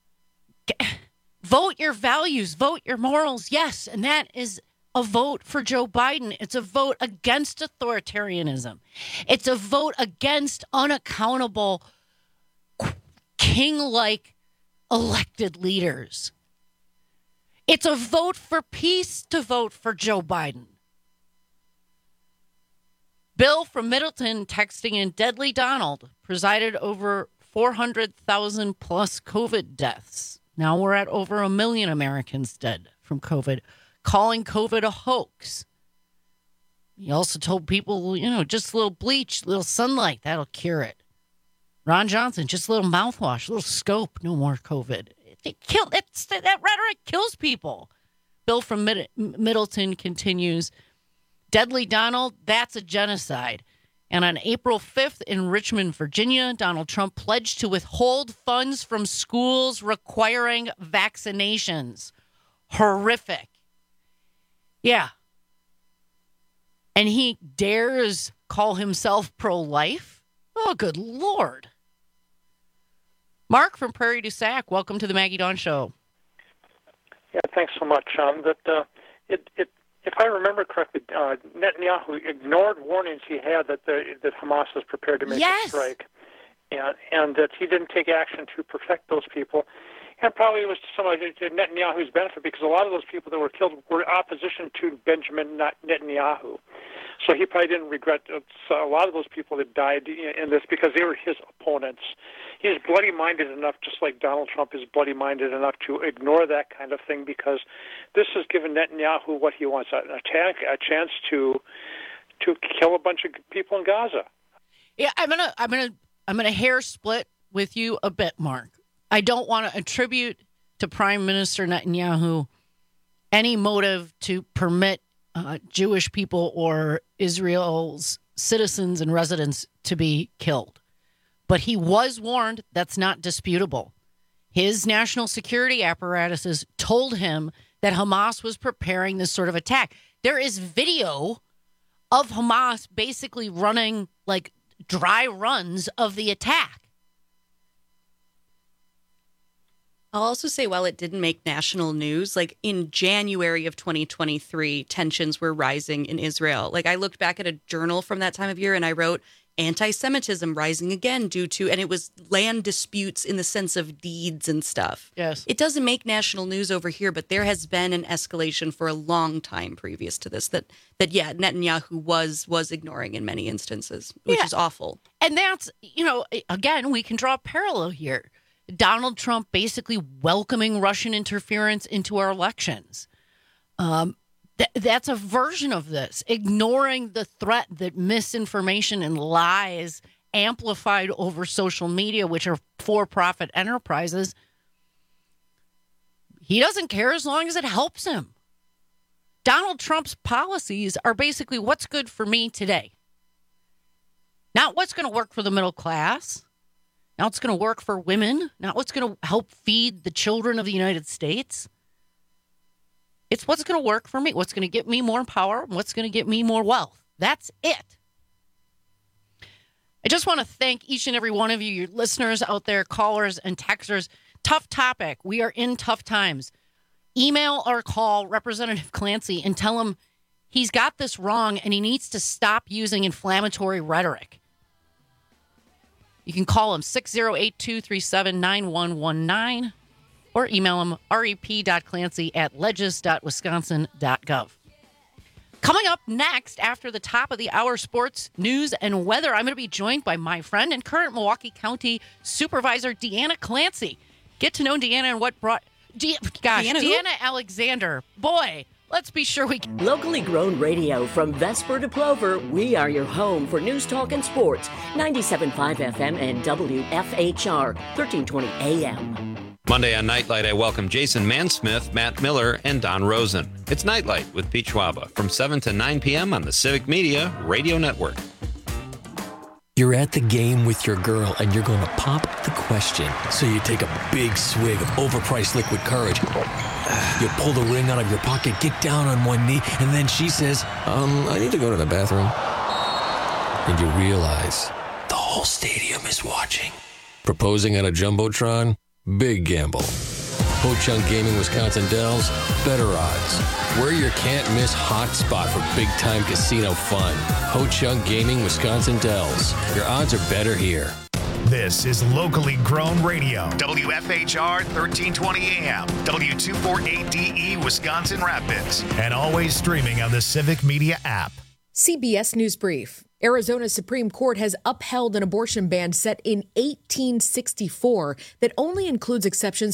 vote your values, vote your morals, yes, and that is a vote for Joe Biden. It's a vote against authoritarianism. It's a vote against unaccountable, king-like elected leaders. It's a vote for peace to vote for Joe Biden. Bill from Middleton texting in, Deadly Donald presided over four hundred thousand plus COVID deaths. Now we're at over a million Americans dead from COVID, calling COVID a hoax. He also told people, you know, just a little bleach, a little sunlight, that'll cure it. Ron Johnson, just a little mouthwash, a little scope, no more COVID. It kill, it's, that rhetoric kills people. Bill from Mid- Middleton continues, Deadly Donald, that's a genocide. And on April fifth in Richmond, Virginia, Donald Trump pledged to withhold funds from schools requiring vaccinations. Horrific. Yeah. And he dares call himself pro-life? Oh, good Lord. Mark from Prairie du Sac, welcome to the Maggie Dawn Show. Yeah, thanks so much. Um, that uh, it, it, if I remember correctly, uh, Netanyahu ignored warnings he had that the, that Hamas was prepared to make yes. a strike, and and that he didn't take action to protect those people. And probably it was to some of Netanyahu's benefit, because a lot of those people that were killed were opposition to Benjamin Netanyahu. So he probably didn't regret a lot of those people that died in this because they were his opponents. He's bloody-minded enough, just like Donald Trump is bloody-minded enough to ignore that kind of thing, because this has given Netanyahu what he wants, an attack, a chance to to kill a bunch of people in Gaza. Yeah, I'm gonna I'm gonna I'm gonna hair split with you a bit, Mark. I don't want to attribute to Prime Minister Netanyahu any motive to permit uh, Jewish people or Israel's citizens and residents to be killed. But he was warned. That's not disputable. His national security apparatuses told him that Hamas was preparing this sort of attack. There is video of Hamas basically running like dry runs of the attack. I'll also say, while it didn't make national news, like in January of twenty twenty-three, tensions were rising in Israel. Like I looked back at a journal from that time of year and I wrote anti-Semitism rising again due to, and it was land disputes in the sense of deeds and stuff. Yes. It doesn't make national news over here, but there has been an escalation for a long time previous to this that, that yeah, Netanyahu was was ignoring in many instances, which yeah. is awful. And that's, you know, again, we can draw a parallel here. Donald Trump basically welcoming Russian interference into our elections. Um, th- that's a version of this, ignoring the threat that misinformation and lies amplified over social media, which are for-profit enterprises. He doesn't care as long as it helps him. Donald Trump's policies are basically what's good for me today. Not what's going to work for the middle class. Not what's going to work for women. Not what's going to help feed the children of the United States. It's what's going to work for me. What's going to get me more power. What's going to get me more wealth. That's it. I just want to thank each and every one of you, your listeners out there, callers and texters. Tough topic. We are in tough times. Email or call Representative Clancy and tell him he's got this wrong and he needs to stop using inflammatory rhetoric. You can call him six oh eight, two three seven, nine one one nine or email him rep.clancy at legis dot wisconsin dot gov. Coming up next, after the top of the hour, sports, news, and weather, I'm going to be joined by my friend and current Milwaukee County Supervisor, Deanna Clancy. Get to know Deanna and what brought... De- gosh, Deanna, Deanna Alexander. Boy, let's be sure we can... Locally grown radio from Vesper to Plover, we are your home for news, talk, and sports. ninety-seven point five F M and W F H R, thirteen twenty A M. Monday on Nightlight, I welcome Jason Mansmith, Matt Miller, and Don Rosen. It's Nightlight with Pete Schwaba from seven to nine p.m. on the Civic Media Radio Network. You're at the game with your girl and you're going to pop the question. So you take a big swig of overpriced liquid courage. You pull the ring out of your pocket, get down on one knee, and then she says, um, I need to go to the bathroom. and you realize the whole stadium is watching. Proposing on a Jumbotron? Big gamble. Ho Chunk Gaming Wisconsin Dells, better odds. We're your can't-miss hot spot for big-time casino fun. Ho Chunk Gaming Wisconsin Dells. Your odds are better here. This is locally grown radio. W F H R thirteen twenty A M, W two forty-eight D E Wisconsin Rapids, and always streaming on the Civic Media app. C B S News Brief. Arizona's Supreme Court has upheld an abortion ban set in eighteen sixty-four that only includes exceptions